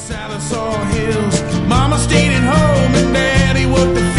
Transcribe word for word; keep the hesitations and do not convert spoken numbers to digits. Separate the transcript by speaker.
Speaker 1: Sallisaw Hills. Mama stayed at home and Daddy worked the